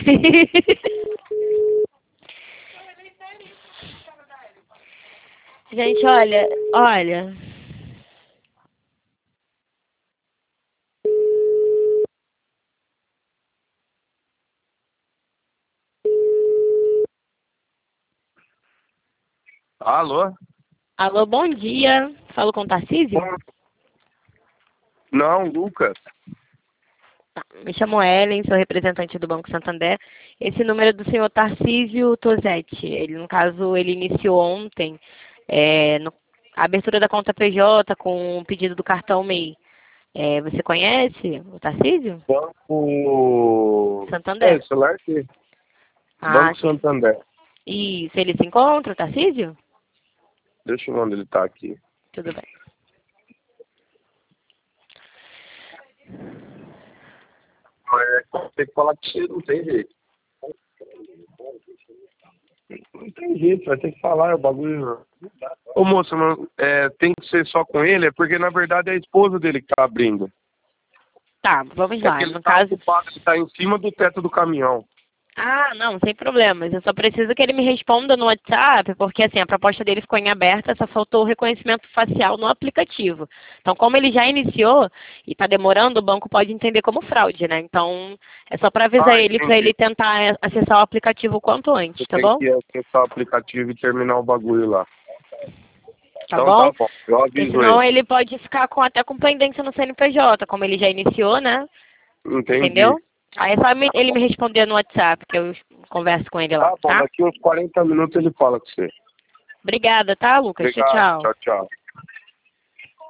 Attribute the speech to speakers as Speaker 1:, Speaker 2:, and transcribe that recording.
Speaker 1: Gente, olha.
Speaker 2: Alô?
Speaker 1: Alô, bom dia. Falo com o Tarcísio?
Speaker 2: Não, Lucas.
Speaker 1: Tá, me chamo Ellen, sou representante do Banco Santander. Esse número é do senhor Tarcísio Tosetti. Ele, no caso, ele iniciou ontem a abertura da conta PJ com o pedido do cartão MEI. Você conhece o Tarcísio?
Speaker 2: Banco...
Speaker 1: Santander.
Speaker 2: celular aqui.
Speaker 1: Ah,
Speaker 2: Banco Santander.
Speaker 1: isso. Ele se encontra, o Tarcísio?
Speaker 2: Deixa eu ver onde ele tá aqui.
Speaker 1: Tudo bem.
Speaker 2: Tem que falar que você não tem jeito. Não tem jeito, vai ter que falar, é o bagulho. Ô moça, tem que ser só com ele, é porque na verdade é a esposa dele que tá abrindo.
Speaker 1: Tá, vamos
Speaker 2: É
Speaker 1: lá.
Speaker 2: que ele
Speaker 1: No
Speaker 2: tá
Speaker 1: caso...
Speaker 2: ocupado, ele tá em cima do teto do caminhão.
Speaker 1: Ah, não, sem problemas. Eu só preciso que ele me responda no WhatsApp, porque assim, a proposta dele ficou em aberta, só faltou o reconhecimento facial no aplicativo. Então, como ele já iniciou e está demorando, o banco pode entender como fraude, né? Então, é só para avisar ele, para
Speaker 2: Entendi.
Speaker 1: ele tentar acessar o aplicativo o quanto antes,
Speaker 2: Você
Speaker 1: tá
Speaker 2: tem
Speaker 1: bom?
Speaker 2: que acessar o aplicativo e terminar o bagulho lá.
Speaker 1: Tá
Speaker 2: Então
Speaker 1: bom?
Speaker 2: tá bom, eu
Speaker 1: Porque
Speaker 2: aviso
Speaker 1: senão
Speaker 2: ele.
Speaker 1: ele pode ficar até com pendência no CNPJ, como ele já iniciou, né?
Speaker 2: Entendi.
Speaker 1: Entendeu? Aí é só ele me responder no WhatsApp, que eu converso com ele lá,
Speaker 2: Tá bom,
Speaker 1: tá?
Speaker 2: daqui uns 40 minutos ele fala com você.
Speaker 1: Obrigada, tá, Lucas? Tchau,
Speaker 2: Obrigado,
Speaker 1: tchau.
Speaker 2: tchau, tchau.